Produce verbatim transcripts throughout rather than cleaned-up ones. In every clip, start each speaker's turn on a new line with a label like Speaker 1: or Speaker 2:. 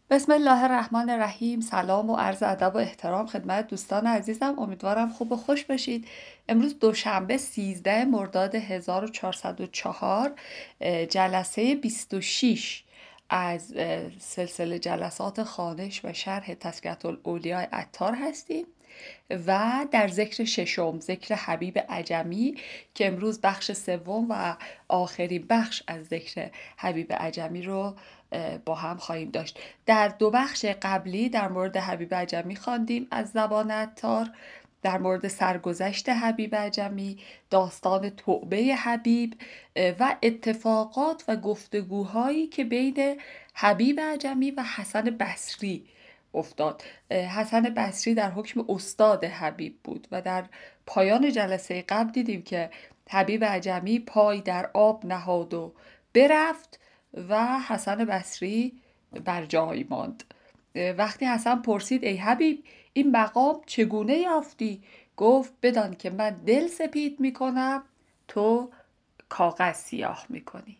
Speaker 1: بسم الله الرحمن الرحیم. سلام و عرض ادب و احترام خدمت دوستان عزیزم. امیدوارم خوب و خوش باشید. امروز دوشنبه سیزده مرداد هزار و چهارصد و چهار، اه، جلسه بیست و شش از اه، سلسله جلسات خوانش و شرح تذکرة الاولیاء عطار هستیم و در ذکر ششم، ذکر حبیب عجمی، که امروز بخش سوم و آخرین بخش از ذکر حبیب عجمی رو با هم خواهیم داشت. در دو بخش قبلی در مورد حبیب عجمی خواندیم از زبان عطار، در مورد سرگذشت حبیب عجمی، داستان توبه حبیب و اتفاقات و گفتگوهایی که بین حبیب عجمی و حسن بصری افتاد. حسن بصری در حکم استاد حبیب بود و در پایان جلسه قبل دیدیم که حبیب عجمی پای در آب نهاد و برفت و حسن بصری بر جای ماند. وقتی حسن پرسید ای حبیب، این مقام چگونه یافتی؟ گفت بدان که من دل سپید میکنم، تو کاغذ سیاه میکنی.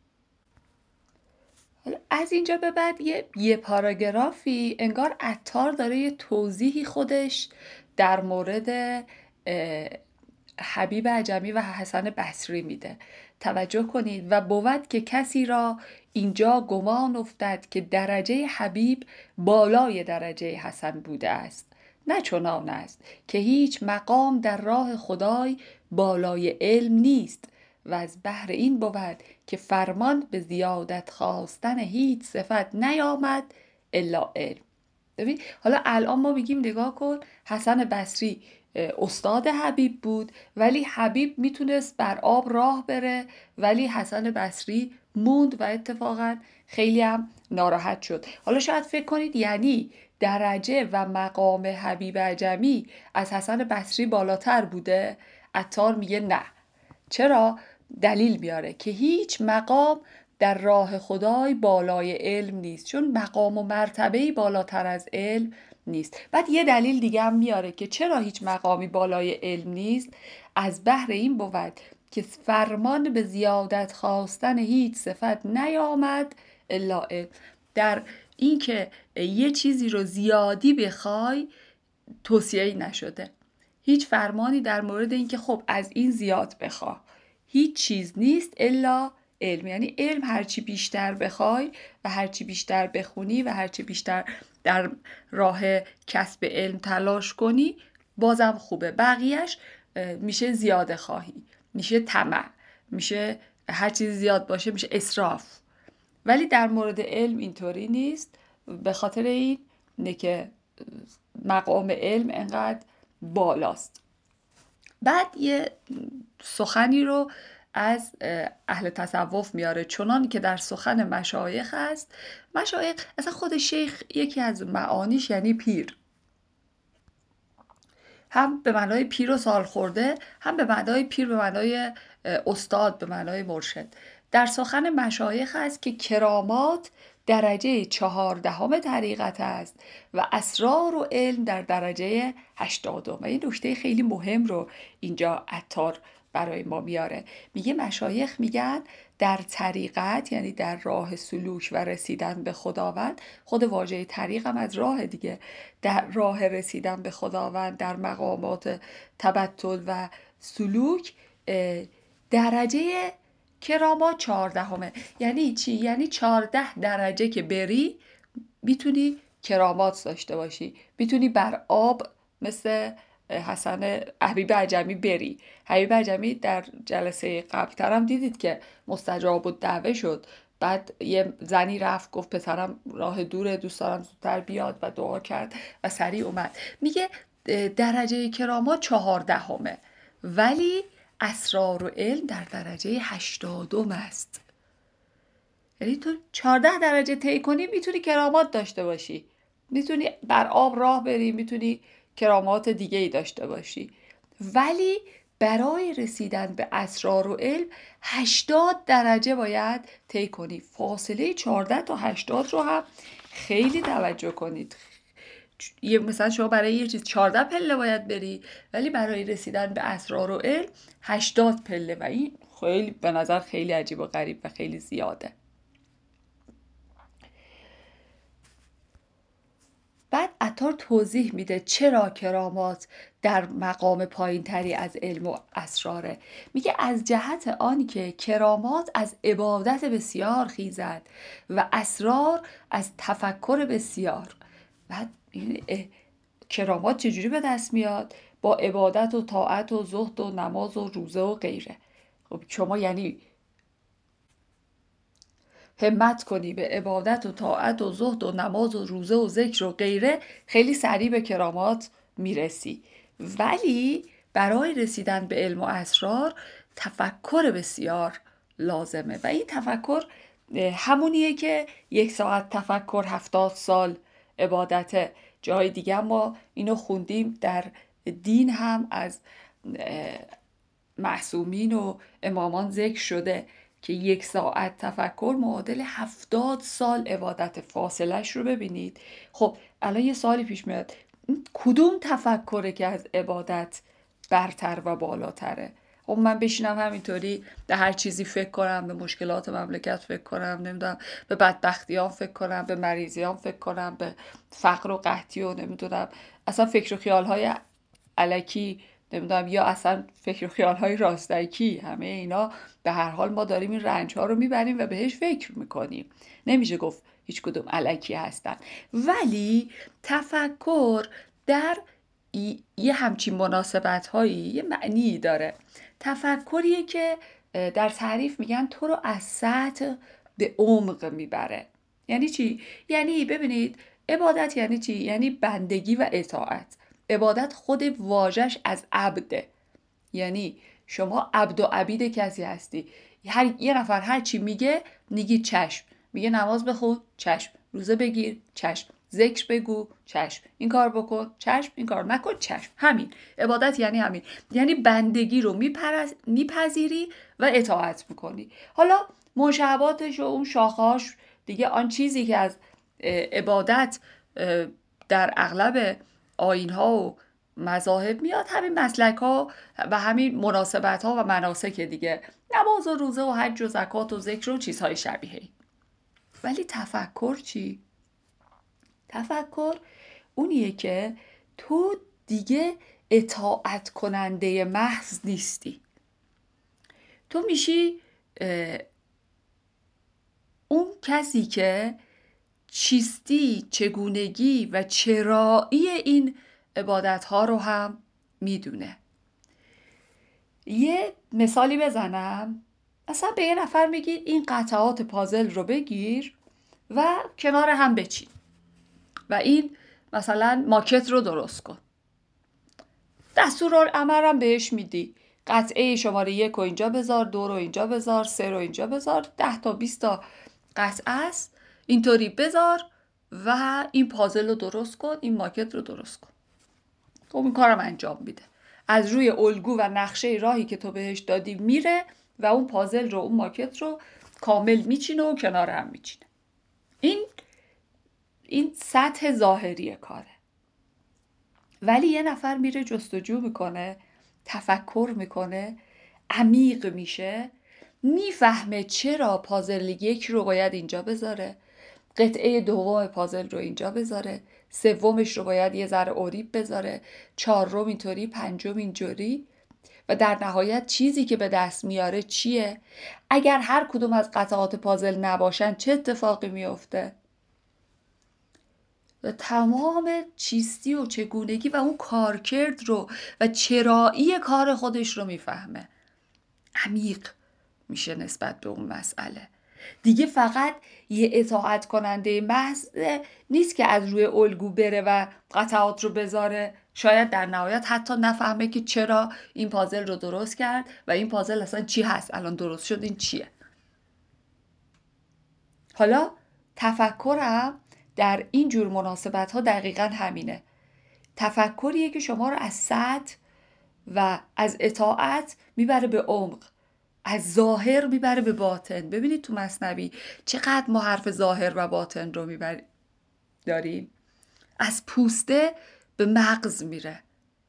Speaker 1: از اینجا به بعد یه, یه پاراگرافی انگار عطار داره یه توضیحی خودش در مورد حبیب عجمی و حسن بصری میده. توجه کنید: و بود که کسی را اینجا گمان افتد که درجه حبیب بالای درجه حسن بوده است. نه چنان است که هیچ مقام در راه خدای بالای علم نیست و از بهر این بود که فرمان به زیادت خواستن هیچ صفت نیامد الا علم. ببین حالا الان ما میگیم نگاه کن، حسن بصری استاد حبیب بود ولی حبیب میتونست بر آب راه بره، ولی حسن بصری موند و اتفاقا خیلی هم ناراحت شد. حالا شاید فکر کنید یعنی درجه و مقام حبیب عجمی از حسن بصری بالاتر بوده؟ عطار میگه نه. چرا؟ دلیل میاره که هیچ مقام در راه خدای بالای علم نیست، چون مقام و مرتبه‌ای بالاتر از علم نیست. بعد یه دلیل دیگه هم میاره که چرا هیچ مقامی بالای علم نیست. از بهر این بود که فرمان به زیادت خواستن هیچ صفت نیامد الا علم. در این که یه چیزی رو زیادی بخوای توصیه‌ای نشده. هیچ فرمانی در مورد این که خب از این زیاد بخواه هیچ چیز نیست الا علم. یعنی علم هرچی بیشتر بخوای و هرچی بیشتر بخونی و هرچی بیشتر در راه کسب علم تلاش کنی بازم خوبه. بقیهش میشه زیاده خواهی، میشه طمع، میشه هر چیز زیاد باشه میشه اسراف. ولی در مورد علم اینطوری نیست، به خاطر این نه که مقام علم انقدر بالاست. بعد یه سخنی رو از اهل تصوف میاره، چنان که در سخن مشایخ هست. مشایخ اصلا خود شیخ یکی از معانیش یعنی پیر، هم به معنای پیر و سال خورده، هم به معنای پیر به معنای استاد، به معنای مرشد. در سخن مشایخ هست که کرامات درجه چهاردهم طریقت است و اسرار و علم در درجه هشتادم. این نکته خیلی مهم رو اینجا عطار برای ما میاره. میگه مشایخ میگن در طریقت، یعنی در راه سلوک و رسیدن به خداوند، خود واژه طریق هم از راه دیگه، در راه رسیدن به خداوند در مقامات تبتل و سلوک درجه کرامات چهاردهمه. یعنی چی؟ یعنی چهارده درجه که بری میتونی کرامات داشته باشی، میتونی بر آب مثل حسن حبیب عجمی بری. حبیب عجمی در جلسه قبلترم دیدید که مستجاب الدعوه شد. بعد یه زنی رفت گفت پسرم راه دوره، دوست دارم زودتر بیاد، و دعا کرد و سریع اومد. میگه درجه کرامات چهاردهمه ولی اسرار و علم در درجه هشتادم است. یعنی تو چهارده درجه طی کنی میتونی کرامات داشته باشی، میتونی بر آب راه بری، میتونی کرامات دیگه ای داشته باشی. ولی برای رسیدن به اسرار و علم هشتاد درجه باید طی کنی. فاصله چهارده تا هشتاد رو هم خیلی توجه کنید. یه مثلا شما برای یه چیز چهارده پله باید بری، ولی برای رسیدن به اسرار و علم هشتاد پله، و این خیلی به نظر خیلی عجیب و غریب و خیلی زیاده. عطار توضیح میده چرا کرامات در مقام پایین تری از علم و اسراره. میگه از جهت آن که کرامات از عبادت بسیار خیزد و اسرار از تفکر بسیار. بعد این کرامات چجوری به دست میاد؟ با عبادت و طاعت و زهد و نماز و روزه و غیره. خب شما یعنی همت کنی به عبادت و طاعت و زهد و نماز و روزه و ذکر و غیره، خیلی سریع به کرامات میرسی. ولی برای رسیدن به علم و اسرار تفکر بسیار لازمه و این تفکر همونیه که یک ساعت تفکر هفتاد سال عبادته. جای دیگه ما اینو خوندیم، در دین هم از معصومین و امامان ذکر شده که یک ساعت تفکر معادل هفتاد سال عبادت. فاصلش رو ببینید. خب الان یه سوالی پیش میاد، کدوم تفکره که از عبادت برتر و بالاتره؟ خب من بشینم همینطوری به هر چیزی فکر کنم، به مشکلات مملکت فکر کنم، نمیدونم به بدبختیام فکر کنم، به مریضیام فکر کنم، به فقر و قحطی و نمیدونم اصلا فکر و خیالهای الکی، نمیدونم یا اصلا فکر و خیالهای راستکی، همه اینا به هر حال ما داریم این رنج ها رو میبریم و بهش فکر میکنیم. نمیشه گفت هیچ کدوم الکی هستن. ولی تفکر در یه همچین مناسبت هایی یه معنی داره. تفکریه که در تعریف میگن تو رو از سطح به عمق میبره. یعنی چی؟ یعنی ببینید عبادت یعنی چی؟ یعنی بندگی و اطاعت. عبادت خود واژش از عبده، یعنی شما عبد و عبید کسی هستی. هر یه نفر هر چی میگه میگی چشم، میگه نماز بخون چشم، روزه بگیر چشم، ذکر بگو چشم، این کار بکن چشم، این کار نکن چشم. همین عبادت یعنی همین، یعنی بندگی رو میپذیری و اطاعت میکنی. حالا مشابهاتش و اون شاخه‌هاش دیگه، آن چیزی که از عبادت در اغلب آیین‌ها و مذاهب میاد، همین مسلک ها و همین مناسبت ها و مناسک دیگه، نماز و روزه و حج و زکات و ذکر و چیزهای شبیه. ولی تفکر چی؟ تفکر اونیه که تو دیگه اطاعت کننده محض نیستی. تو میشی اون کسی که چیستی، چگونگی و چرایی این عبادت ها رو هم میدونه. یه مثالی بزنم، مثلا به یه نفر میگید این قطعات پازل رو بگیر و کنار هم بچین و این مثلا ماکت رو درست کن. دستورالعمل هم بهش میدی، قطعه شماره یک رو اینجا بذار، دو رو اینجا بذار، سه رو اینجا بذار، ده تا بیست تا قطعه است اینطوری بذار و این پازل رو درست کن، این ماکت رو درست کن. خب این کارم انجام میده، از روی الگو و نقشه راهی که تو بهش دادی میره و اون پازل رو، اون ماکت رو کامل میچینه و کنار هم میچینه. این این سطح ظاهری کاره. ولی یه نفر میره جستجو میکنه، تفکر میکنه، عمیق میشه، میفهمه چرا پازل یک رو باید اینجا بذاره، قطعه دوم پازل رو اینجا بذاره، سومش رو باید یه ذره اوریب بذاره، چهارم اینطوری، پنجم اینجوری، و در نهایت چیزی که به دست میاره چیه؟ اگر هر کدوم از قطعات پازل نباشن چه اتفاقی میفته؟ و تمام چیستی و چگونگی و اون کارکرد رو و چرایی کار خودش رو میفهمه. عمیق میشه نسبت به اون مسئله. دیگه فقط یه اطاعت کننده محض نیست که از روی الگو بره و قطعات رو بذاره، شاید در نهایت حتی نفهمه که چرا این پازل رو درست کرد و این پازل اصلا چی هست، الان درست شد این چیه. حالا تفکرم در این جور مناسبت ها دقیقا همینه. تفکریه که شما رو از سطح و از اطاعت میبره به عمق، از ظاهر میبره به باطن. ببینید تو مثنوی چقدر ما حرف ظاهر و باطن رو میبریم داریم. از پوسته به مغز میره.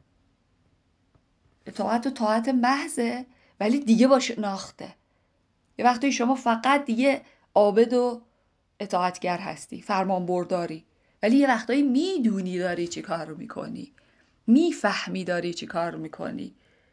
Speaker 1: اطاعت و طاعت محضه ولی دیگه با شناخته. یه وقتی شما فقط دیگه عابد و اطاعتگر هستی، فرمان برداری، ولی یه وقتایی میدونی داری چی کار رو میکنی، میفهمی داری چی کار رو میکنی.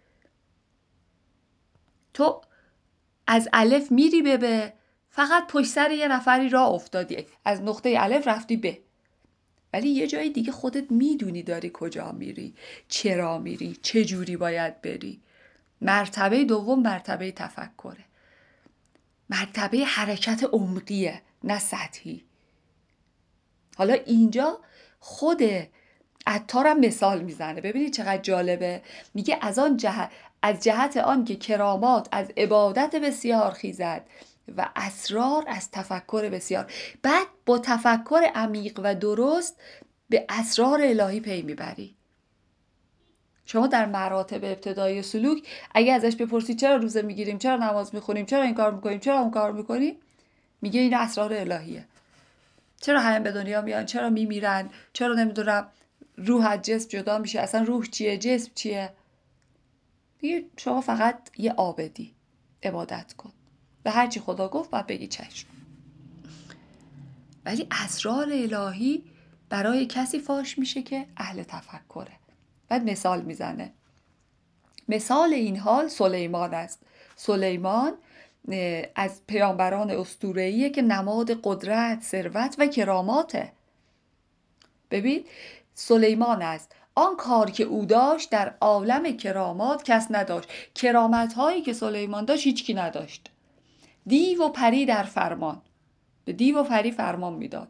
Speaker 1: تو از الف میری به ب، فقط پشت سر یه نفری راه افتادی، از نقطه الف رفتی ب، ولی یه جای دیگه خودت میدونی داری کجا میری، چرا میری، چه جوری باید بری. مرتبه دوم مرتبه تفکره، مرتبه حرکت عمقیه نه سطحی. حالا اینجا خود عطارم مثال میزنه، ببینید چقدر جالبه. میگه از آن جهت از جهت آن که کرامات از عبادت بسیار خیزد و اسرار از تفکر بسیار. بعد با تفکر عمیق و درست به اسرار الهی پی میبری. شما در مراتب ابتدایی سلوک اگه ازش بپرسید چرا روزه میگیریم، چرا نماز میخونیم، چرا این کار میکنیم، چرا اون کار میکنیم، میگه این اسرار الهیه. چرا همه به دنیا میان، چرا میمیرن، چرا نمیدونم روح از جسم جدا میشه، اصلا روح چیه، جسم چیه. میگه شما فقط یه عابدی، عبادت کن و هرچی خدا گفت باید بگی چشم. ولی اسرار الهی برای کسی فاش میشه که اهل تفکره. بعد مثال میزنه. مثال این حال سلیمان است. سلیمان از پیامبران اسطوره‌ایه که نماد قدرت، ثروت و کراماته. ببین سلیمان است آن کار که او داشت در عالم کرامات کس نداشت. کرامت هایی که سلیمان داشت هیچکی نداشت. دیو و پری در فرمان، به دیو و پری فرمان میداد.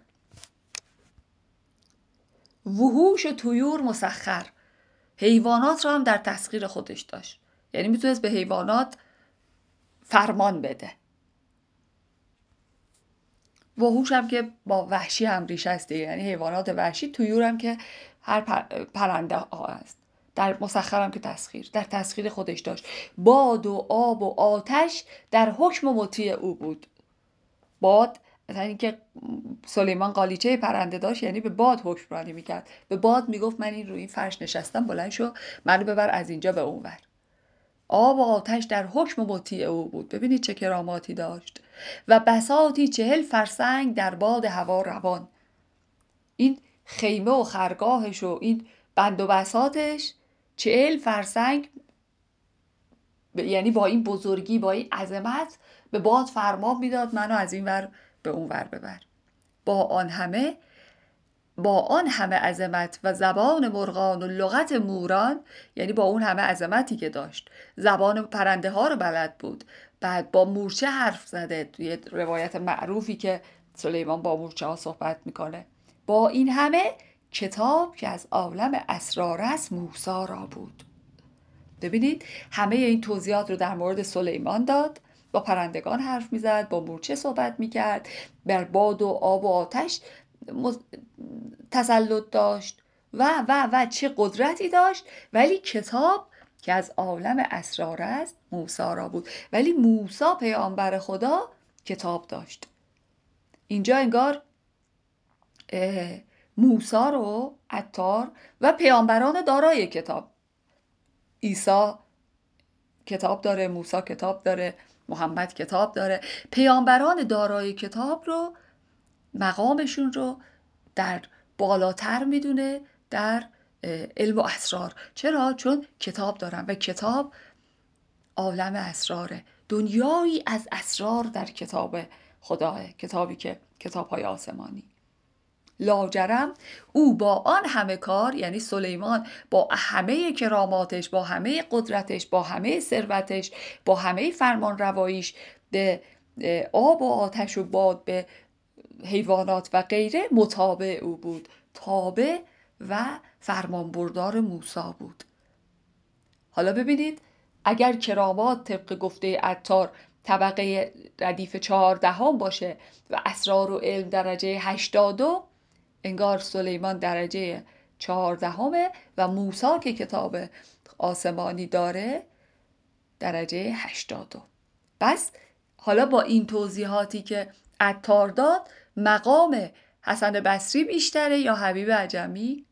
Speaker 1: وحوش و طیور مسخر، حیوانات را هم در تسخیر خودش داشت، یعنی میتونست به حیوانات فرمان بده. وحوش هم که با وحشی هم ریشه است، یعنی حیوانات وحشی، طیور هم که هر پرنده ها است. در مسخر هم که تسخیر، در تسخیر خودش داشت. باد و آب و آتش در حکم مطیع او بود. باد مثلا اینکه سلیمان قالیچه پرنده داشت، یعنی به باد حکمرانی میکرد. به باد میگفت من این روی این فرش نشستم، بلند شو منو ببر از اینجا به اون ور. آب و آتش در حکم مطیع او بود. ببینید چه کراماتی داشت. و بساطی چهل فرسنگ در باد هوا روان. این خیمه و خرگاهش و این بند و بساطش چهل فرسنگ، یعنی با این بزرگی، با این عظمت به باد فرمان میداد منو از این ور به اون ور ببر. با آن همه با آن همه عظمت و زبان مرغان و لغت موران، یعنی با اون همه عظمتی که داشت زبان پرنده ها رو بلد بود. بعد با مورچه حرف زده، توی روایت معروفی که سلیمان با مورچه ها صحبت میکنه. با این همه کتاب که از عالم اسرار است موسی را بود. ببینید همه این توضیحات رو در مورد سلیمان داد. با پرندگان حرف میزد، با مورچه صحبت میکرد، بر باد و آب و آتش تسلط داشت و و و چه قدرتی داشت. ولی کتاب که از عالم اسرار است موسی را بود. ولی موسی پیامبر خدا کتاب داشت. اینجا انگار موسی رو عطار و پیامبران دارای کتاب، عیسی کتاب داره، موسی کتاب داره، محمد کتاب داره، پیامبران دارای کتاب رو مقامشون رو در بالاتر میدونه در علم و اسرار. چرا؟ چون کتاب دارن و کتاب عالم اسراره. دنیایی از اسرار در کتاب خداه، کتابی که کتاب‌های آسمانی. لاجرم او با آن همه کار، یعنی سلیمان با همه کراماتش، با همه قدرتش، با همه ثروتش، با همه فرمان رواییش به آب و آتش و باد، به حیوانات و غیره متابع او بود، تابع و فرمانبردار موسی بود. حالا ببینید اگر کرامات طبق گفته عطار طبقه ردیف چهاردهم باشه و اسرار و علم درجه هشتادم، انگار سلیمان درجه چهاردهمه و موسی که کتاب آسمانی داره درجه هشتادم. بس حالا با این توضیحاتی که عطار داد، مقام حسن بصری بیشتره یا حبیب عجمی؟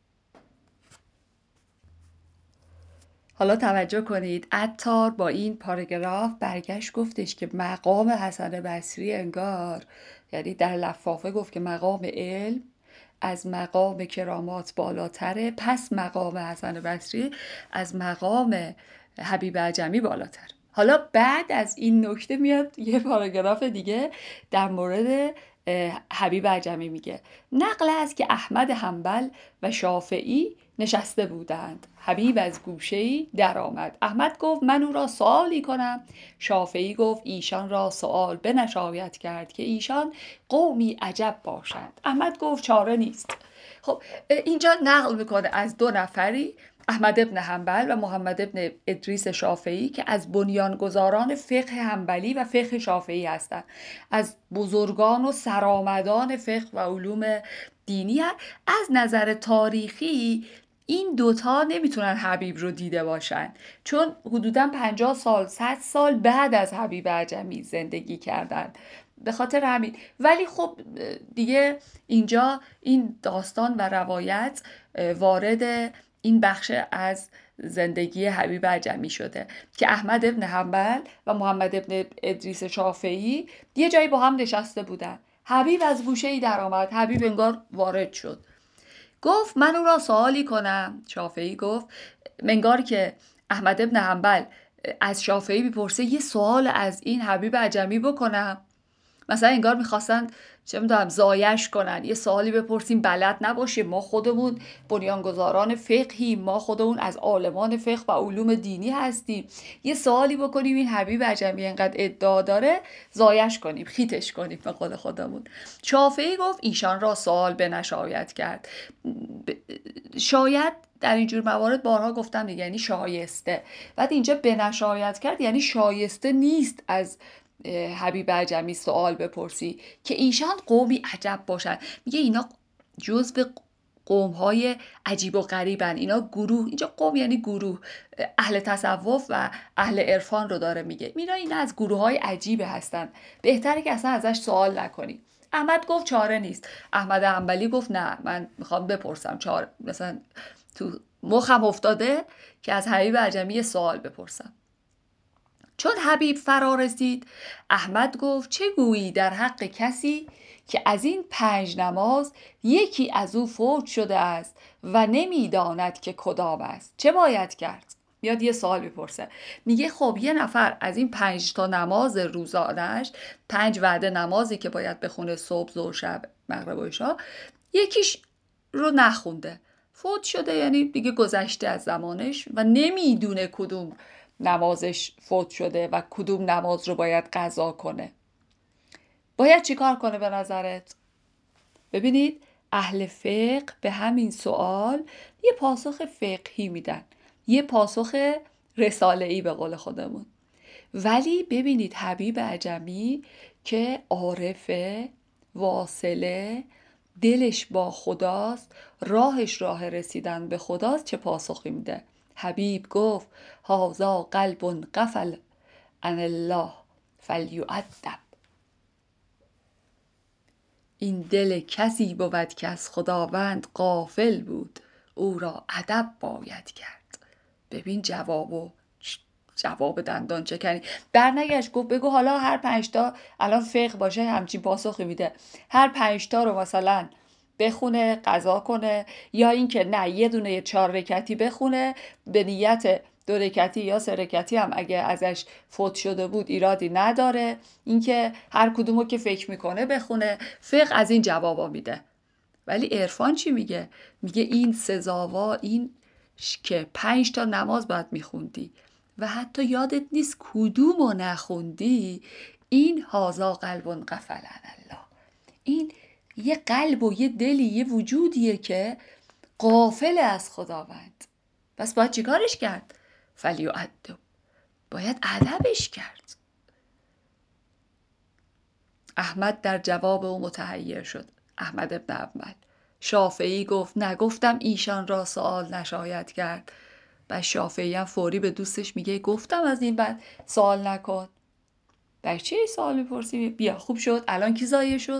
Speaker 1: حالا توجه کنید، عطار با این پاراگراف برگشت گفتش که مقام حسن بصری انگار، یعنی در لفافه گفت که مقام علم از مقام کرامات بالاتره، پس مقام حسن بصری از مقام حبیب عجمی بالاتر. حالا بعد از این نکته میاد یه پاراگراف دیگه در مورد حبیب عجمی میگه. نقل است که احمد حنبل و شافعی نشسته بودند. حبیب از گوشه‌ای در آمد. احمد گفت من او را سوالی کنم. شافعی گفت ایشان را سوال بنشاید کرد که ایشان قومی عجب باشند. احمد گفت چاره نیست. خب اینجا نقل میکنه از دو نفری، احمد ابن حنبل و محمد ابن ادریس شافعی، که از بنیانگذاران فقه حنبلی و فقه شافعی هستند، از بزرگان و سرآمدان فقه و علوم دینی هست. از نظر تاریخی این دوتا نمیتونن حبیب رو دیده باشن، چون حدوداً پنجاه سال صد سال بعد از حبیب عجمی زندگی کردن، به خاطر همین. ولی خب دیگه اینجا این داستان و روایت وارد این بخش از زندگی حبیب عجمی شده که احمد ابن حنبل و محمد ابن ادریس شافعی یه جایی با هم نشسته بودن. حبیب از گوشه‌ای در آمد. حبیب انگار وارد شد. گفت من او را سوالی کنم. شافعی گفت، منگار که احمد ابن حنبل از شافعی میپرسه یه سوال از این حبیب عجمی بکنم، مثلا انگار میخواستن چه میدونم زایش کنن، یه سوالی بپرسیم بلد نباشیم، ما خودمون بنیانگذاران فقهیم، ما خودمون از عالمان فقه و علوم دینی هستیم، یه سوالی بکنیم این حبیب عجمی انقدر ادعا داره زایش کنیم، خیتش کنیم به قول خودمون. شافعی گفت ایشان را سوال بنشاید کرد. شاید در اینجور موارد بارها گفتم دیگه، یعنی شایسته. بعد اینجا بنشاید کرد یعنی شایسته نیست از حبیب عجمی سوال بپرسی که ایشان قومی عجب باشن. میگه اینا جزو قوم‌های عجیب و غریبن، اینا گروه، اینجا قوم یعنی گروه، اهل تصوف و اهل عرفان رو داره میگه، میگه اینا از گروه‌های عجیب هستن، بهتره که اصلا ازش سوال نکنی. احمد گفت چاره نیست. احمد حنبلی گفت نه من میخوام بپرسم، چاره مثلا تو مخم افتاده که از حبیب عجمی سوال بپرسم. چون حبیب فرا رسید احمد گفت چه گویی در حق کسی که از این پنج نماز یکی از او فوت شده است و نمیداند که کدام است، چه باید کرد؟ میاد یه سوال میپرسه. میگه خب یه نفر از این پنج تا نماز روزانه‌اش، پنج وعده نمازی که باید بخونه صبح، ظهر، شب، مغرب و عشا، یکیش رو نخونده، فوت شده، یعنی دیگه گذشته از زمانش و نمیدونه کدوم نمازش فوت شده و کدوم نماز رو باید قضا کنه. باید چی کار کنه به نظرت؟ ببینید اهل فقه به همین سوال یه پاسخ فقهی میدن، یه پاسخ رساله‌ای به قول خودمون. ولی ببینید حبیب عجمی که عارفه، واصله، دلش با خداست، راهش راه رسیدن به خداست، چه پاسخی میده؟ حبیب گفت هذا قلب غفل عن الله فلیؤدب. این دل کسی بود که از خداوند غافل بود، او را ادب باید کرد. ببین جوابو، جواب دندان چکنی. برنگشت گفت بگو حالا هر پنجتا، الان فقه باشه همچین پاسخی میده، هر پنجتا رو مثلا بخونه قضا کنه، یا اینکه نه یه دونه یه چهار رکعتی بخونه به نیت دو رکعتی یا سه رکعتی هم اگه ازش فوت شده بود ایرادی نداره، اینکه هر کدومو که فکر میکنه بخونه. فقه از این جوابا میده. ولی عرفان چی میگه؟ میگه این سزاوا این که پنج تا نماز باید میخوندی و حتی یادت نیست کدومو نخوندی، این هازا قلب غفل عن الله. این یه قلب و یه دلی، یه وجودیه که غافل از خداوند. پس باید چیکارش کرد؟ فلیؤدب، باید ادبش کرد. احمد در جواب او متحیر شد، احمد ابن حنبل. شافعی گفت نگفتم ایشان را سوال نشاید کرد. بعد شافعی هم فوری به دوستش میگه گفتم از این بعد سوال نکن. برای چی سوال میپرسی؟ بیا خوب شد، الان کی ضایع شد؟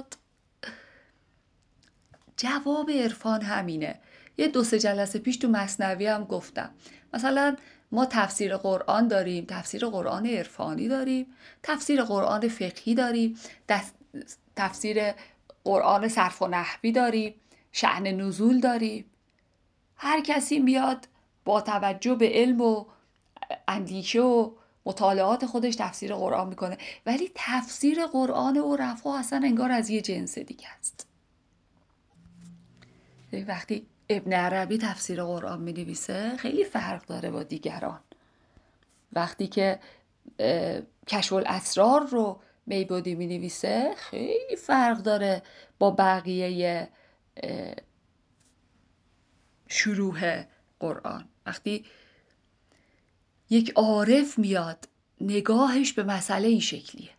Speaker 1: جواب عرفان همینه. یه دو سه جلسه پیش تو مثنوی هم گفتم، مثلا ما تفسیر قرآن داریم، تفسیر قرآن عرفانی داریم، تفسیر قرآن فقهی داریم، تفسیر قرآن صرف و نحوی داریم، شأن نزول داریم. هر کسی میاد با توجه به علم و اندیشه و مطالعات خودش تفسیر قرآن میکنه، ولی تفسیر قرآن او رفع اصلا انگار از یه جنس دیگه است. وقتی ابن عربی تفسیر قرآن می نویسه خیلی فرق داره با دیگران. وقتی که کشف الاسرار رو میبودی می نویسه خیلی فرق داره با بقیه شروح قرآن. وقتی یک عارف میاد نگاهش به مسئله این شکلیه،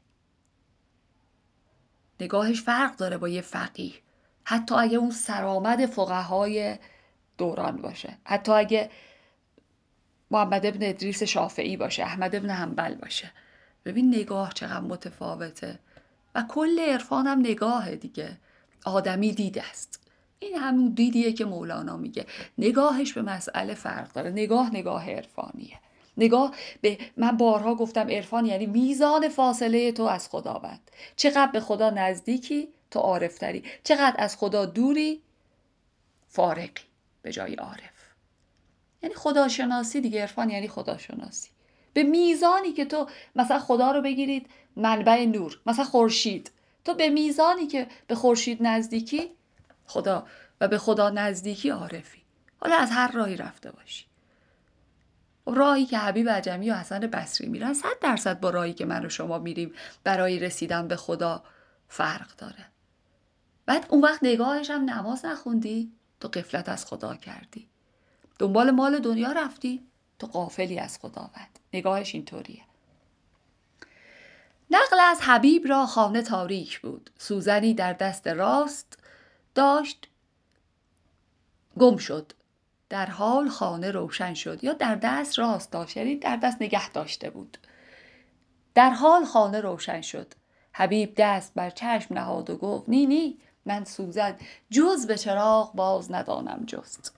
Speaker 1: نگاهش فرق داره با یه فقیه، حتی اگه اون سرآمد فقهای دوران باشه، حتی اگه محمد ابن ادریس شافعی باشه، احمد ابن حنبل باشه. ببین نگاه چقدر متفاوته. و کل عرفان هم نگاه دیگه، آدمی دید است. این همون دیدیه که مولانا میگه نگاهش به مسئله فرق داره. نگاه نگاه عرفانیه. نگاه به، من بارها گفتم عرفان یعنی میزان فاصله تو از خداوند. چقدر به خدا نزدیکی تو عارفتری، چقدر از خدا دوری فارقی به جای عارف. یعنی خداشناسی دیگه. عرفان یعنی خداشناسی. به میزانی که تو مثلا خدا رو بگیرید منبع نور، مثلا خورشید، تو به میزانی که به خورشید نزدیکی خدا و به خدا نزدیکی عارفی. حالا از هر راهی رفته باشی. راهی که حبیب عجمی و حسن بصری میرن صد درصد با راهی که من و شما میریم برای رسیدن به خدا فرق داره. بعد اون وقت نگاهش هم نماز نخوندی تو غفلت از خدا کردی، دنبال مال دنیا رفتی تو غافلی از خداوند. نگاهش اینطوریه. نقل از حبیب را خانه تاریک بود، سوزنی در دست راست داشت گم شد، در حال خانه روشن شد. یا در دست راست داشت یعنی در دست نگه داشته بود، در حال خانه روشن شد. حبیب دست بر چشم نهاد و گفت نی نی من سوزن جز به چراغ باز ندانم جست.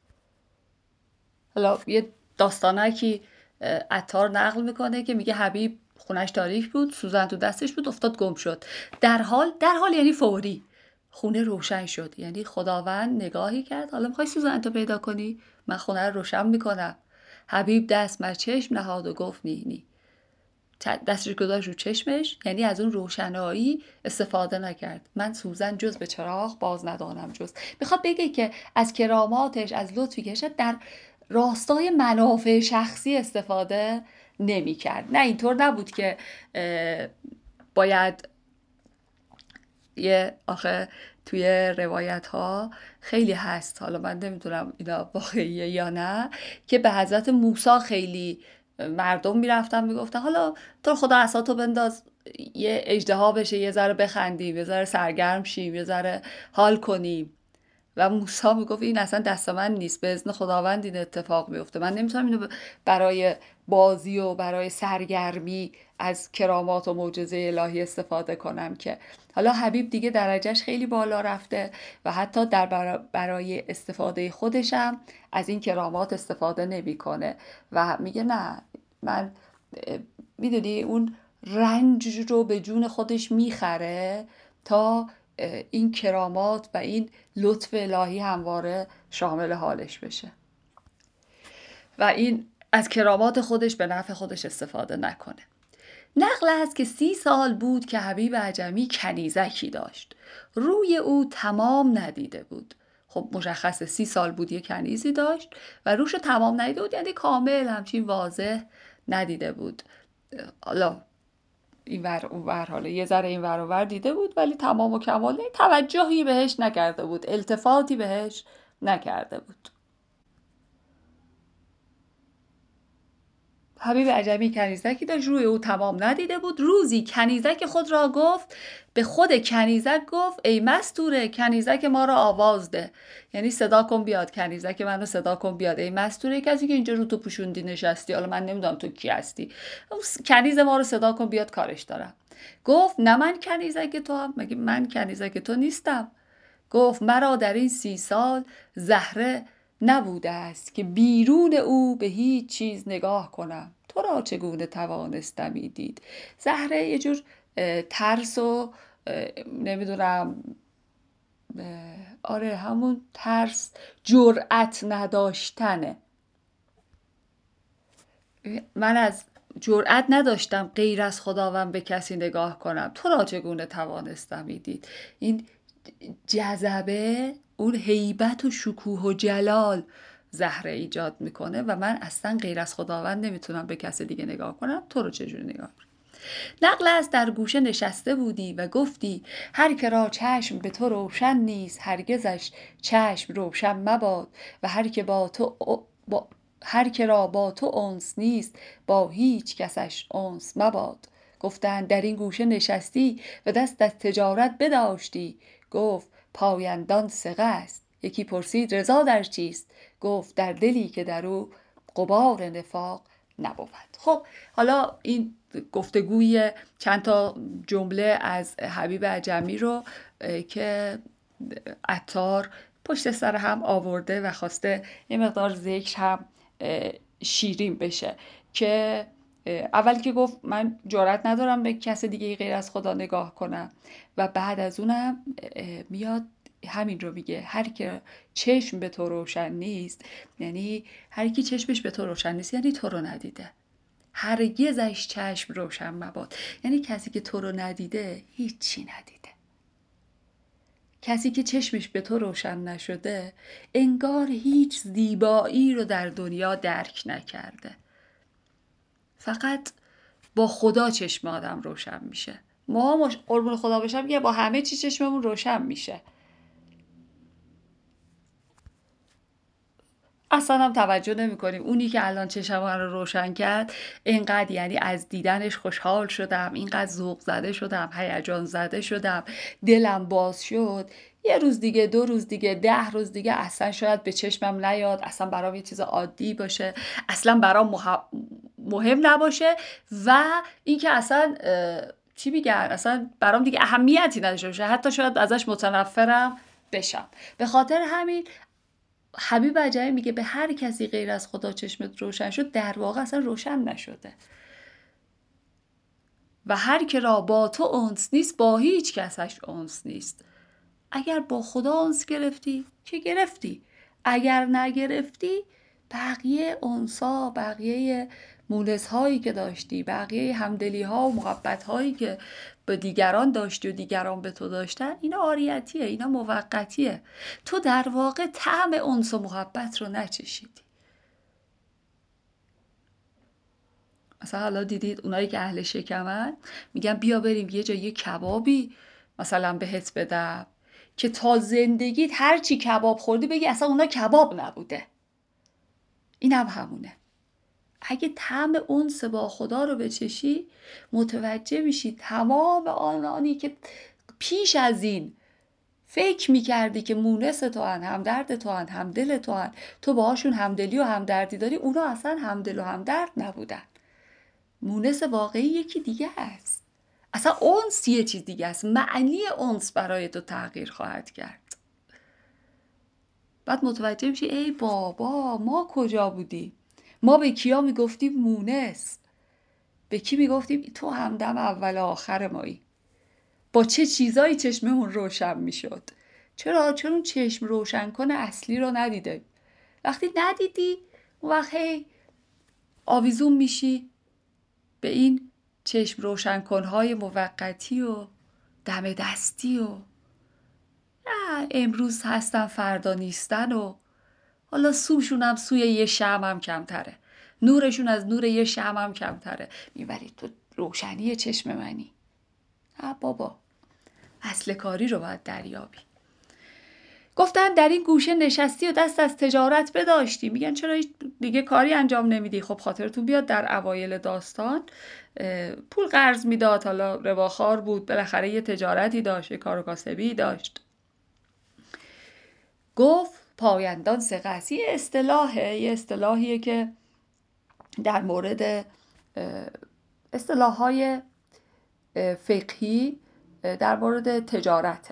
Speaker 1: حالا یه داستانکی عطار نقل میکنه که میگه حبیب خونش تاریک بود، سوزن تو دستش بود، افتاد گم شد. در حال، در حال یعنی فوری، خونه روشن شد. یعنی خداوند نگاهی کرد، حالا میخوای سوزن تو پیدا کنی، من خونه رو روشن میکنم. حبیب دست بر چشم نهاد و گفت نی نی. دستش گذاشت رو چشمش، یعنی از اون روشنایی استفاده نکرد. من سوزن جز به چراغ باز ندانم جز. میخواد بگه که از کراماتش، از لطفی که شد در راستای منافع شخصی استفاده نمی کرد. نه اینطور نبود که باید یه، آخه توی روایت ها خیلی هست، حالا من نمیدونم اینا واقعیه یا نه، که به حضرت موسی خیلی مردم میرفتن میگفتن حالا تو خدا عصاتو بنداز یه اژدها بشه، یه ذره بخندیم، یه ذره سرگرم شیم، یه ذره حال کنیم. و موسی میگفت این اصلا دست من نیست، به اذن خداوند این اتفاق میفته. من نمیتونم اینو برای بازی و برای سرگرمی از کرامات و معجزه الهی استفاده کنم که. حالا حبیب دیگه درجهش خیلی بالا رفته و حتی در برای استفاده خودشم از این کرامات استفاده نمیکنه و میگه نه، من میدونی اون رنج رو به جون خودش میخره تا این کرامات و این لطف الهی همواره شامل حالش بشه و این از کرامات خودش به نفع خودش استفاده نکنه. نقل است که سی سال بود که حبیب عجمی کنیزکی داشت، روی او تمام ندیده بود. خب مشخصه سی سال بود یه کنیزی داشت و روش تمام ندیده بود، یعنی کامل همچین واضح ندیده بود. حالا این ور اون ور، حالا یه ذره این ور و ور دیده بود ولی تمام و کمال توجهی بهش نکرده بود، التفاتی بهش نکرده بود. حبیب عجمی کنیزکی داشت، روی او تمام ندیده بود. روزی کنیزک خود را گفت، به خود کنیزک گفت ای مستوره کنیزک ما را آواز ده، یعنی صدا کن بیاد، کنیزک منو صدا کن بیاد. ای مستوره کسی که اینجا رو تو پوشوندی نشستی، حالا من نمیدونم تو کی هستی، کنیز ما رو صدا کن بیاد، کارش دارم. گفت نه من کنیزک تو هم، مگه من کنیزک تو نیستم؟ گفت مرا در این سی سال زهره نبوده است که بیرون او به هیچ چیز نگاه کنم، تو را چگونه توانستمی دید؟ زهره یه جور ترس و نمیدونم آره همون ترس، جرأت نداشتنه. من از جرأت نداشتم غیر از خداوند به کسی نگاه کنم، تو را چگونه توانستم دید. این جذبه، اون هیبت و شکوه و جلال زهره ایجاد میکنه و من اصلا غیر از خداوند نمیتونم به کسی دیگه نگاه کنم، تو رو چجوری نگاه کنم. نقل است در گوشه نشسته بودی و گفتی هر که را چشم به تو روشن نیست هرگزش چشم روشن مباد و هر که با تو با هر که را با تو انس نیست با هیچ کسش انس مباد. گفتند در این گوشه نشستی و دست از تجارت بداشتی. گفت پایندان ثقه است. یکی پرسید رضا در چیست؟ گفت در دلی که در او غبار نفاق نبود. خب حالا این گفتگوی چند تا جمله از حبیب عجمی رو که عطار پشت سر هم آورده و خواسته یه مقدار ذکر هم شیرین بشه، که اول که گفت من جرئت ندارم به کس دیگه غیر از خدا نگاه کنم و بعد از اونم میاد همین رو میگه هر که چشم به تو روشن نیست، یعنی هر کی چشمش به تو روشن نیست یعنی تو رو ندیده. هرگزش چشم روشن مباد، یعنی کسی که تو رو ندیده هیچی ندیده. کسی که چشمش به تو روشن نشده انگار هیچ زیبایی رو در دنیا درک نکرده. فقط با خدا چشم آدم روشن میشه. ما مش قربون خدا بشم میگه با همه چی چشممون روشن میشه. اصلا هم توجه نمی کنیم. اونی که الان چشم من رو روشن کرد اینقدر، یعنی از دیدنش خوشحال شدم، اینقدر ذوق زده شدم، هیجان زده شدم، دلم باز شد. یه روز دیگه، دو روز دیگه، ده روز دیگه اصلا شاید به چشمم نیاد، اصلا برام یه چیز عادی باشه، اصلا برام مهم نباشه و این که اصلا چی میگن، اصلا برام دیگه اهمیتی نداشته باشه، حتی شاید ازش متنفرم بشم. به خاطر همین حبیب عجمی میگه به هر کسی غیر از خدا چشمت روشن شد در واقع اصلا روشن نشده. و هر که را با تو انس نیست با هیچ کسش انس نیست. اگر با خدا انس گرفتی که گرفتی، اگر نگرفتی بقیه انسا، بقیه مونس هایی که داشتی، بقیه همدلی ها و محبت هایی که به دیگران داشتی و دیگران به تو داشتن، اینا عاریتیه، اینا موقتیه. تو در واقع طعم انس و محبت رو نچشیدی. مثلا حالا دیدید اونایی که اهل شکمن میگن بیا بریم یه جایی کبابی مثلا بهت بدم که تا زندگیت هر چی کباب خوردی بگی اصلا اونا کباب نبوده. این هم همونه. اگه طعم انس با خدا رو بچشی متوجه میشی تمام آنانی که پیش از این فکر میکردی که مونس تو هن، همدرد تو هن، همدل تو هن، تو باهاشون همدلی و همدردی داری، اونا اصلا همدل و همدرد نبودن. مونس واقعی یکی دیگه است. اصلا انس یه چیز دیگه است. معنی انس برای تو تغییر خواهد کرد. بعد متوجه میشی ای بابا ما کجا بودیم؟ ما به کیا میگفتیم مونس؟ به کی میگفتیم تو همدم اول آخر مایی؟ با چه چیزایی چشممون روشن میشد؟ چرا؟ چون چشم روشن کنه اصلی رو ندیده. وقتی ندیدی اون وقت هی آویزون میشی به این چشم روشن کنهای موقتی و دم دستی و امروز هستن فردا نیستن و حالا سوشون هم سوی یه شمع هم کمتره، نورشون از نور یه شمع هم کمتره. میبری تو روشنی چشم منی. آ بابا اصل کاری رو باید دریابی. گفتن در این گوشه نشستی و دست از تجارت بداشتی. میگن چرا دیگه کاری انجام نمیدی؟ خب خاطرتون بیاد در اوایل داستان پول قرض میداد، حالا رواخوار بود، بالاخره یه تجارتی داشت، یه کار و کاسبی داشت. گفت پایندان ثقه است. یه اصطلاحه، یه اصطلاحیه که در مورد اصطلاحهای فقهی در مورد تجارته.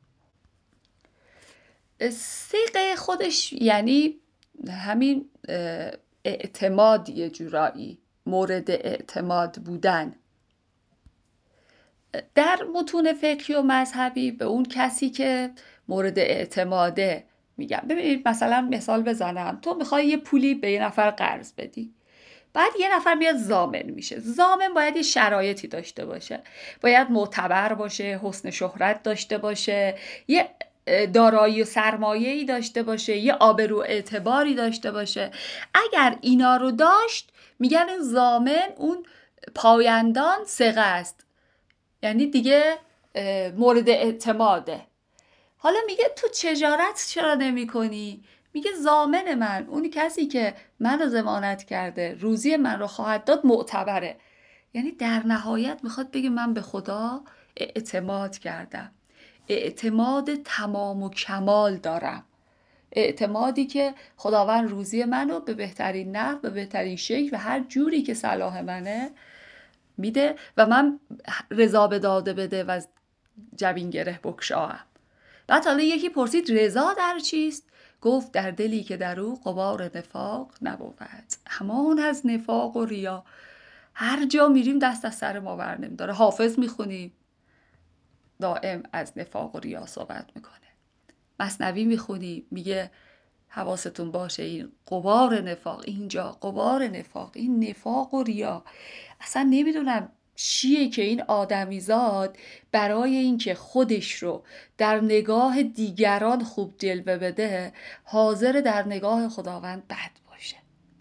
Speaker 1: ثقه خودش یعنی همین اعتماد، یه جورایی مورد اعتماد بودن. در متون فقهی و مذهبی به اون کسی که مورد اعتماده میگم. ببینید مثلا مثال بزنم، تو میخوای یه پولی به یه نفر قرض بدی، بعد یه نفر میاد ضامن میشه. ضامن باید یه شرایطی داشته باشه، باید معتبر باشه، حسن شهرت داشته باشه، یه دارایی و سرمایه‌ای داشته باشه، یه آبرو اعتباری داشته باشه. اگر اینا رو داشت میگن این ضامن اون پایندان ثقه است، یعنی دیگه مورد اعتماده. حالا میگه تو تجارت چرا نمی کنی؟ میگه ضامن من، اونی کسی که من رو ضمانت کرده روزی من رو خواهد داد معتبره. یعنی در نهایت میخواد بگه من به خدا اعتماد کردم، اعتماد تمام و کمال دارم، اعتمادی که خداوند روزی منو به بهترین نحو، به بهترین شکل و هر جوری که صلاح منه میده و من رضا به داده بده و جبین گره بگشایم. بعد حالا یکی پرسید رضا در چیست؟ گفت در دلی که در او غبار نفاق نبود، همان از نفاق و ریا. هر جا میریم دست از سر ما بر نمیداره. حافظ میخونیم دائم از نفاق و ریا صحبت میکنه. مثنوی میخونی میگه حواستون باشه این غبار نفاق، اینجا غبار نفاق، این نفاق و ریا. اصلا نمیدونم چیه که این آدمیزاد برای اینکه خودش رو در نگاه دیگران خوب جلوه بده حاضر در نگاه خداوند بد باشه.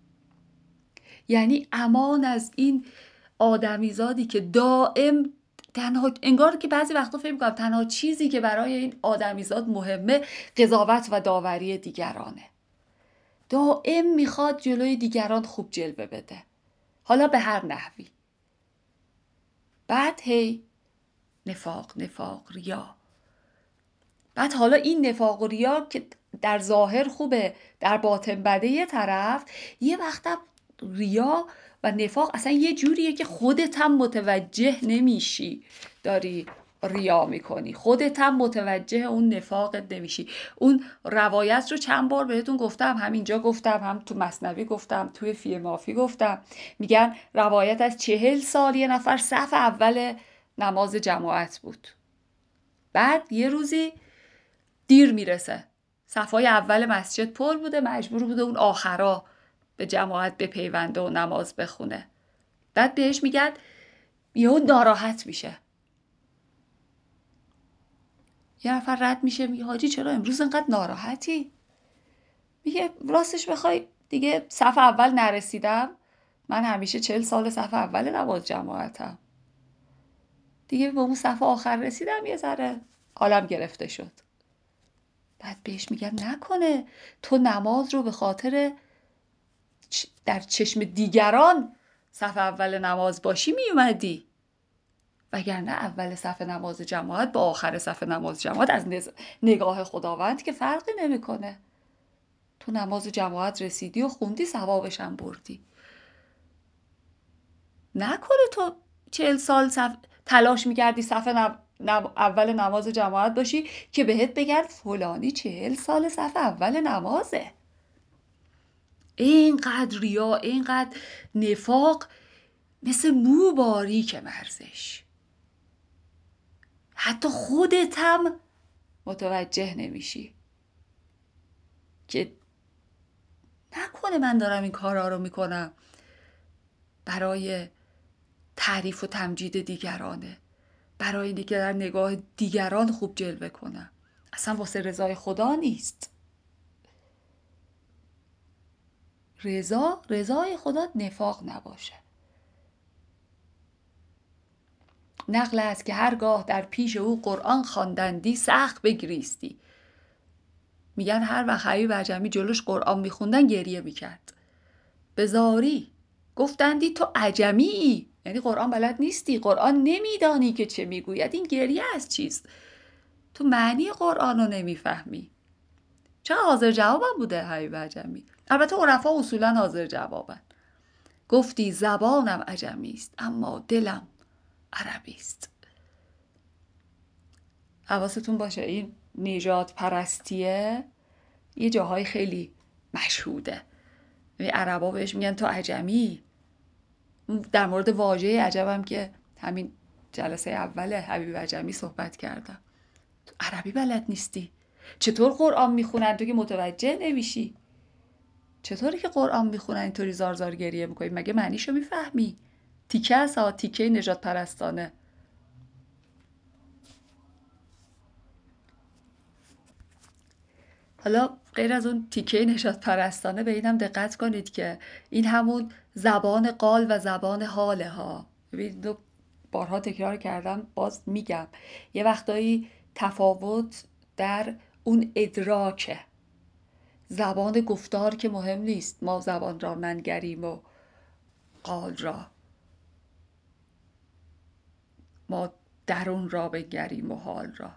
Speaker 1: یعنی امان از این آدمیزادی که دائم تنها، انگار که بعضی وقتا فکر می‌کنم تنها چیزی که برای این آدمیزاد مهمه قضاوت و داوری دیگرانه. دائم میخواد جلوی دیگران خوب جلوه بده، حالا به هر نحوی. بعد هی نفاق نفاق ریا. بعد حالا این نفاق و ریا که در ظاهر خوبه در باطن بده یه طرف، یه وقتا ریا و نفاق اصلا یه جوریه که خودت هم متوجه نمیشی داری ریا میکنی، خودت هم متوجه اون نفاقت نمیشی. اون روایت رو چند بار بهتون گفتم، همینجا گفتم، هم تو مثنوی گفتم، توی فیه مافی گفتم. میگن روایت از چهل سال یه نفر صف اول نماز جماعت بود، بعد یه روزی دیر میرسه، صفای اول مسجد پر بوده، مجبور بوده اون آخرا به جماعت بپیونده و نماز بخونه. بعد بهش میگن یهو ناراحت میشه، یه نفر رد میشه میگه حاجی چرا امروز انقدر ناراحتی؟ میگه راستش بخوای دیگه صف اول نرسیدم، من همیشه چهل سال صف اول نماز جماعتم، دیگه به اون صف آخر رسیدم یه ذره حالم گرفته شد. بعد بهش میگن نکنه تو نماز رو به خاطر در چشم دیگران صف اول نماز باشی میومدی، وگرنه اول صف نماز جماعت با آخر صف نماز جماعت از نگاه خداوند که فرقی نمیکنه. تو نماز جماعت رسیدی و خوندی ثوابش هم بردی. نکنه تو چهل سال صف... تلاش میکردی صف نم... نم... اول نماز جماعت باشی که بهت بگن فلانی چهل سال صف اول نمازه. اینقدر ریا، اینقدر نفاق مثل مو باریک مرزش، حتی خودت هم متوجه نمیشی که نکنه من دارم این کارا رو میکنم برای تعریف و تمجید دیگرانه، برای اینکه که در نگاه دیگران خوب جلوه کنم، اصلا واسه رضای خدا نیست. رضا رضای خدا نفاق نباشه. نقل است که هرگاه در پیش او قرآن خواندندی سخت بگریستی. میگن هر وقت حبیب عجمی جلوش قرآن میخوندن گریه میکرد. بزاری گفتندی تو عجمی، یعنی قرآن بلد نیستی، قرآن نمیدانی که چه میگوید، این گریه از چیست؟ تو معنی قرآن رو نمیفهمی. چه حاضر جوابم بوده حبیب عجمی. البته عرفا اصولا حاضر جوابن. گفتی زبانم عجمی است اما دلم عربی است. حواستون باشه این نژاد پرستیه یه جاهای خیلی مشهوده. عربا بهش میگن تو عجمی. در مورد واژه عجبم که همین جلسه اول حبیب عجمی صحبت کردم. تو عربی بلد نیستی، چطور قرآن میخونن تو که متوجه نمیشی؟ چطوری که قرآن میخونن اینطوری زار زار گریه میکنی؟ مگه معنیشو میفهمی؟ تیکه است ها، تیکه نجات پرستانه. حالا غیر از اون تیکه نجات پرستانه به اینم دقت کنید که این همون زبان قال و زبان حاله ها. ببینید دو بارها تکرار کردم، باز میگم یه وقتایی تفاوت در اون ادراکه. زبان گفتار که مهم نیست، ما زبان را ننگریم و قال را، ما درون را بنگریم و حال را.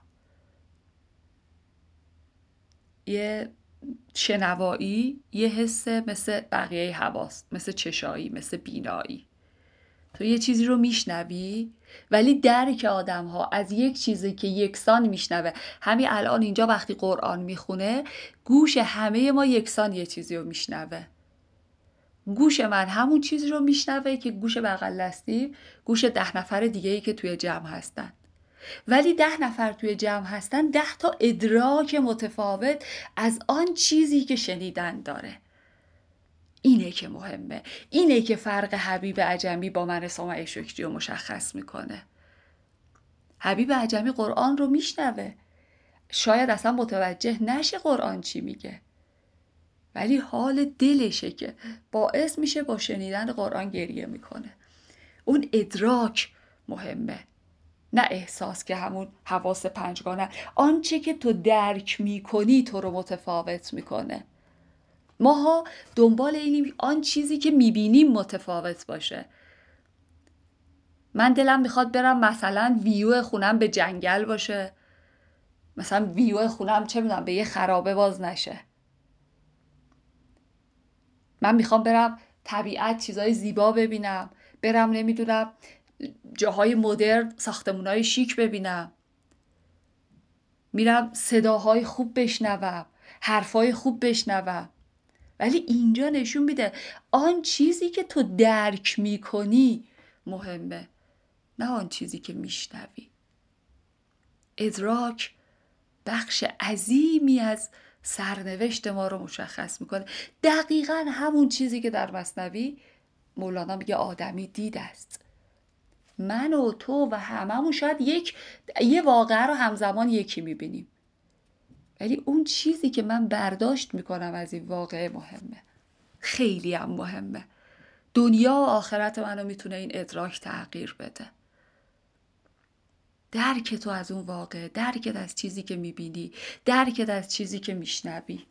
Speaker 1: یه شنوایی یه حس مثل بقیه حواس، مثل چشایی، مثل بینایی. تو یه چیزی رو میشنوی ولی درک آدم ها از یک چیزی که یکسان میشنوه. همین الان اینجا وقتی قرآن میخونه گوش همه ما یکسان یه چیزی رو میشنوه. گوش من همون چیزی رو میشنوه که گوش بغل دستی، گوش ده نفر دیگه ای که توی جمع هستن. ولی ده نفر توی جمع هستن، ده تا ادراک متفاوت از آن چیزی که شنیدن داره. اینه که مهمه. اینه که فرق حبیب عجمی با من سامع شکری رو مشخص میکنه. حبیب عجمی قرآن رو میشنوه، شاید اصلا متوجه نشه قرآن چی میگه، ولی حال دلشه که باعث میشه با شنیدن قرآن گریه میکنه. اون ادراک مهمه، نه احساس که همون حواس پنجگانه. آنچه که تو درک میکنی تو رو متفاوت میکنه. ماها دنبال اینیم آن چیزی که میبینیم متفاوت باشه. من دلم میخواد برم مثلا ویو خونم به جنگل باشه، مثلا ویو خونم چه میدونم به یه خرابه باز نشه. من میخوام برم طبیعت، چیزای زیبا ببینم، برم نمیدونم جاهای مدرن، ساختمونای شیک ببینم، میرم صداهای خوب بشنوم، حرفای خوب بشنوم. ولی اینجا نشون میده آن چیزی که تو درک میکنی مهمه، نه آن چیزی که میشنوی. ادراک بخش عظیمی از سرنوشت ما رو مشخص میکنه. دقیقاً همون چیزی که در مثنوی مولانا میگه آدمی دید است. من و تو و هممون شاید یک یه واقعه رو همزمان یکی میبینیم، ولی اون چیزی که من برداشت میکنم از این واقعه مهمه، خیلی هم مهمه. دنیا و آخرت منو میتونه این ادراک تغییر بده. درک تو از اون واقعه، درکت از چیزی که میبینی، درکت از چیزی که میشنوی.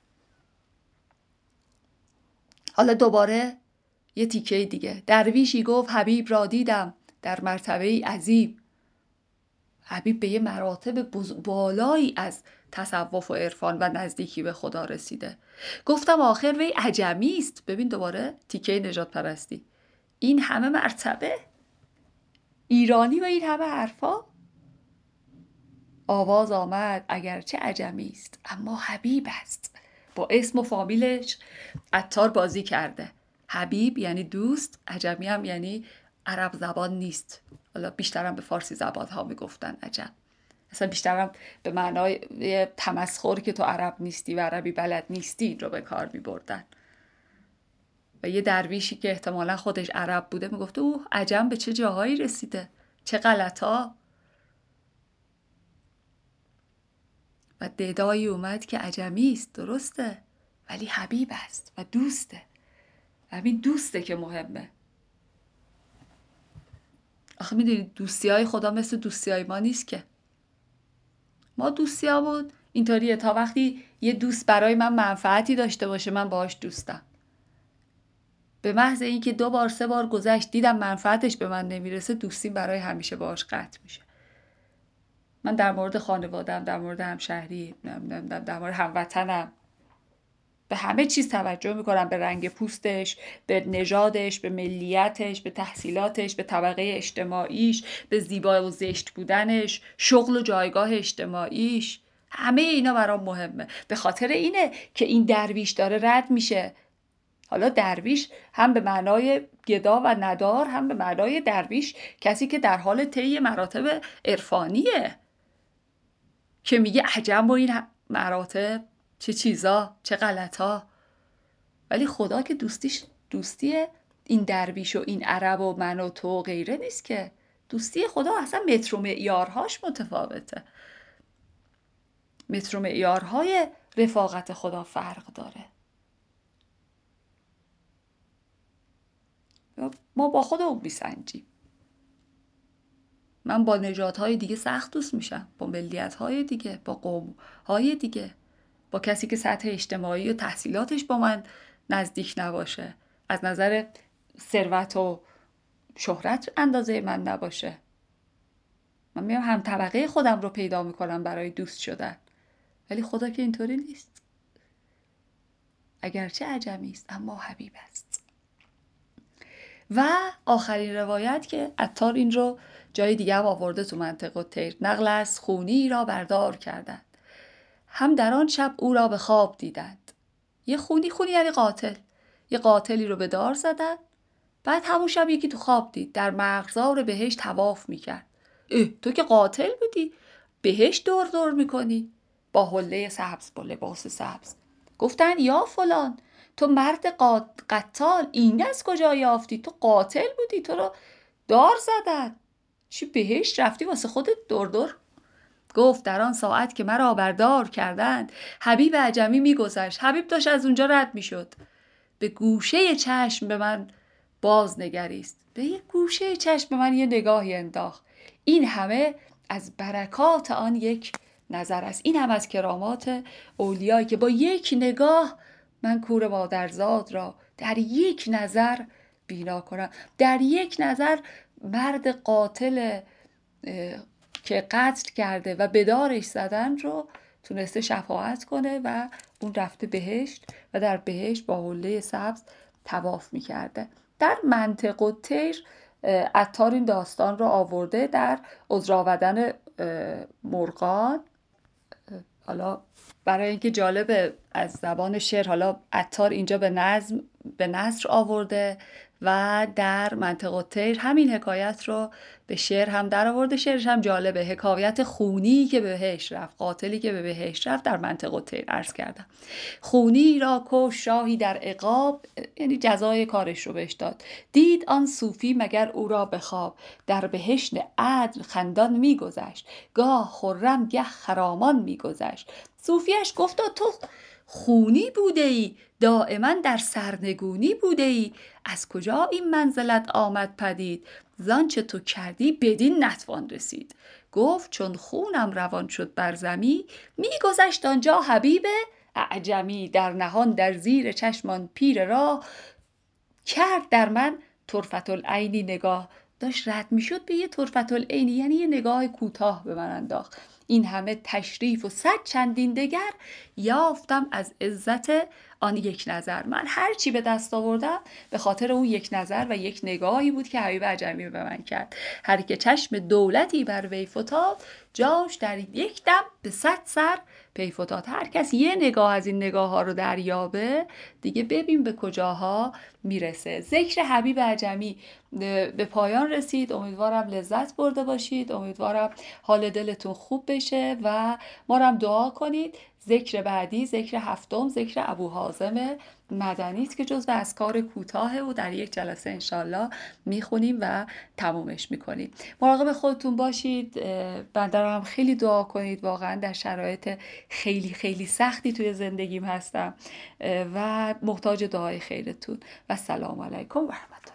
Speaker 1: حالا دوباره یه تیکه دیگه. درویشی گفت حبیب را دیدم در مرتبه عظیم. حبیب به یه مراتب بالایی از تصوف و عرفان و نزدیکی به خدا رسیده. گفتم آخر وی عجمی است. ببین دوباره تیکه نجات پرستی. این همه مرتبه، ایرانی و این همه حرفا. آواز آمد اگرچه عجمی است اما حبیب است. با اسم و فامیلش عطار بازی کرده. حبیب یعنی دوست، عجمی هم یعنی عرب زبان نیست. حالا بیشترم به فارسی زبان ها میگفتن عجم. اصلا بیشترم به معنای تمسخر که تو عرب نیستی و عربی بلد نیستی رو به کار میبردن. و یه درویشی که احتمالا خودش عرب بوده میگفته اوه عجم به چه جاهایی رسیده، چه غلطا. و ددایی اومد که عجمی است، درسته، ولی حبیب است و دوسته. همین دوسته که مهمه. آخه میدونید دوستی های خدا مثل دوستی های ما نیست که. ما دوستی ها بود اینطوریه، تا وقتی یه دوست برای من منفعتی داشته باشه من باهاش دوستم. به محض اینکه دو بار سه بار گذشت دیدم منفعتش به من نمیرسه، دوستیم برای همیشه باهاش قطع میشه. من در مورد خانواده‌ام، در مورد همشهری، در مورد هموطنم به همه چیز توجه میکنم. به رنگ پوستش، به نژادش، به ملیتش، به تحصیلاتش، به طبقه اجتماعیش، به زیبا و زشت بودنش، شغل و جایگاه اجتماعیش. همه اینا برام مهمه. به خاطر اینه که این درویش داره رد میشه. حالا درویش هم به معنای گدا و ندار، هم به معنای درویش کسی که در حال طی مراتب عرفانیه، که میگه عجم و این مراتب، چه چیزا، چه غلطا. ولی خدا که دوستیش دوستی این درویش و این عرب و من و تو و غیره نیست که. دوستی خدا اصلا متر و معیارهاش متفاوته. متر و معیارهای رفاقت خدا فرق داره. ما با خودمون میسنجیم. من با نژادهای دیگه سخت دوست میشم، با ملیت‌های دیگه، با قوم‌های دیگه، با کسی که سطح اجتماعی و تحصیلاتش با من نزدیک نباشه، از نظر ثروت و شهرت اندازه من نباشه. من میام هم طبقه خودم رو پیدا میکنم برای دوست شدن. ولی خدا که اینطوری نیست. اگرچه عجمی است اما حبیب است. و آخرین روایت که عطار این رو جای دیگه هم آورده تو منطق الطیر، نقل از خونی را بردار کردند، هم در آن شب او را به خواب دیدند. یه خونی خونی یعنی قاتل. یه قاتلی رو به دار زدن، بعد همون شب یکی تو خواب دید در مرغزار بهشت طواف میکرد. اه تو که قاتل بودی بهشت دور دور میکنی با حله سبز، با لباس سبز. گفتن یا فلان تو مرد قتال این از کجا یافتی؟ تو قاتل بودی، تو رو دار زدن، چی بهشت رفتی واسه خودت دور دور؟ گفت در آن ساعت که مرا بردار کردند حبیب عجمی میگذشت. حبیب داشت از اونجا رد میشد، به گوشه چشم به من باز نگریست، به یه گوشه چشم به من یه نگاهی انداخت. این همه از برکات آن یک نظر است. این هم از کرامات اولیایی که با یک نگاه من کور مادرزاد را در یک نظر بینا کنم. در یک نظر مرد قاتل که قتل کرده و به دارش زدن رو تونسته شفاعت کنه و اون رفته بهشت و در بهشت با حله سبز طواف میکرده. در منطق الطیر عطار این داستان رو آورده در عذر آوردن مرغان. حالا برای اینکه جالبه از زبان شعر، حالا عطار اینجا به نظم به نثر آورده و در منطق الطیر همین حکایت رو به شعر هم در آورده. شعرش هم جالبه، حکایت خونی که به بهشت رفت، قاتلی که به بهشت رفت در منطق الطیر عرض کردم. خونی را کش شاهی در عقاب، یعنی جزای کارش رو بهش داد. دید آن صوفی مگر او را به خواب، در بهشت عدل خندان میگذشت، گاه خرم گه خرامان میگذشت. صوفیش گفتا تو خونی بوده ای، دائما در سرنگونی بوده ای، از کجا این منزلت آمد پدید، زانچه تو کردی بدین نتوان رسید. گفت چون خونم روان شد بر زمی، میگذشت آنجا حبیب اعجمی، در نهان در زیر چشمان پیر راه، کرد در من طرفت العینی نگاه. داشت رد میشد به یه طرفت العینی، یعنی یه نگاه کوتاه به من انداخت. این همه تشریف و صد چندین دگر یافتم از عزت آن یک نظر. من هر چی به دست آوردم به خاطر اون یک نظر و یک نگاهی بود که حبیب عجمی به من کرد. هر که چشم دولتی بر وی فتاد، جاش در یک دم به صد سر پی فتاد. هر کس یه نگاه از این نگاه ها رو دریابه دیگه ببین به کجاها میرسه. ذکر حبیب عجمی به پایان رسید. امیدوارم لذت برده باشید، امیدوارم حال دلتون خوب بشه و ما رو هم دعا کنید. ذکر بعدی ذکر هفتم ذکر ابو حازم مدنی است که جزو اذکار کوتاهه و در یک جلسه انشالله میخونیم و تمومش میکنیم. مراقب خودتون باشید. بنده رو هم خیلی دعا کنید. واقعا در شرایط خیلی خیلی سختی توی زندگیم هستم و محتاج دعای خیرتون. و سلام علیکم و رحمت الله.